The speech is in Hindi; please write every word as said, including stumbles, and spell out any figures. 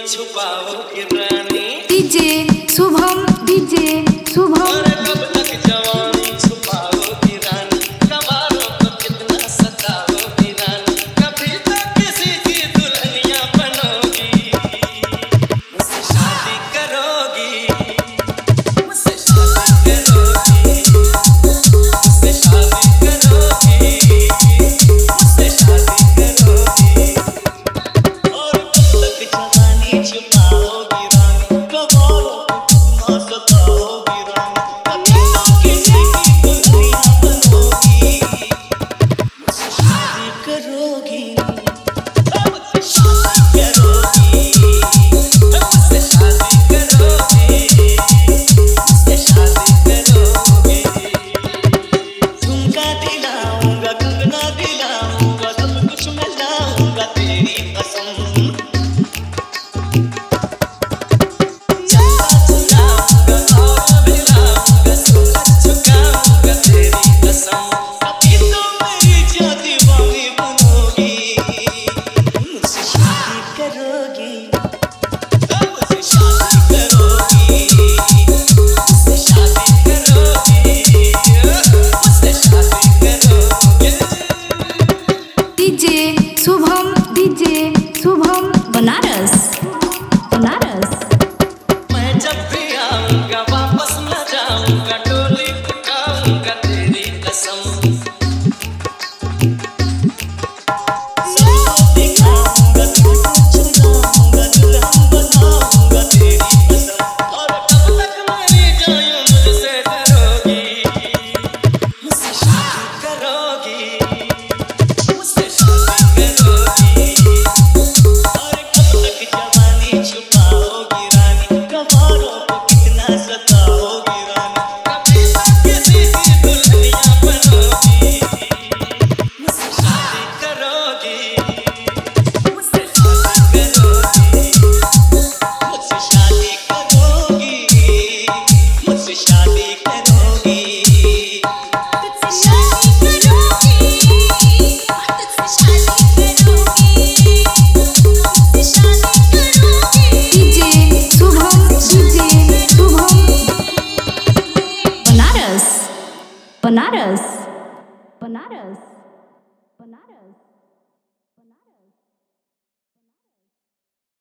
छुपाओगी रानी। DJ Shubham, DJ Shubham. और कब तक जवानी छुपाओगी रानी, कबारों को कितना सताओगी रानी, कभी तक किसी की दुल्हनिया बनोगी, मुझसे शादी करोगी, मुझसे शादी करोगी, मुझसे शादी करोगी, मुझसे शादी करोगी। और कब तक जवानी छुपाओगी रानी, कबारों को कितना सताओगी रानी, कभी तो किसी की दुल्हनिया बनोगी, मुझसे शादी करोगी, मुझसे शादी करोगी, मुझसे शादी करोगी, मुझसे शादी करोगी। झुमका दिलाऊंगा, कंगना दिलाऊंगा, सब कुछ मैं लाऊंगा तेरी कसम। चंदा चुराऊंगा, और भी लाऊंगा, सूरज झुकाऊंगा तेरी कसम। कभी तो मेरी जान दीवानी बनोगी, मुझसे शादी करोगी, मुझसे शादी करोगी, मुझसे शादी करोगी, मुझसे शादी करोगी। DJ Shubham, DJ Shubham. बनारस, बनारस। मैं जब भी आऊंगा वापस न जाऊंगा, डोली उठाऊंगा तेरी कसम। सबको दिखाऊंगा, तुझको छुड़ाऊंगा, दुल्हन बनाऊंगा तेरी कसम। और कब तक मेरी जान मुझसे डरोगी, मुझसे शादी करोगी, मुझसे शादी करोगी। और कब तक जवानी छुपाओगी रानी, कबारों को कितना सताओगी रानी, कभी तक किसी की दुल्हनिया बनोगी, मुझसे शादी करोगी, मुझसे शादी करोगी, मुझसे शादी करोगी, मुझसे शादी करोगी, तुझसे शादी करोगी, तुझसे शादी करोगी, तुझसे शादी करोगी। DJ Shubham, DJ Shubham. बनारस, बनारस, बनारस।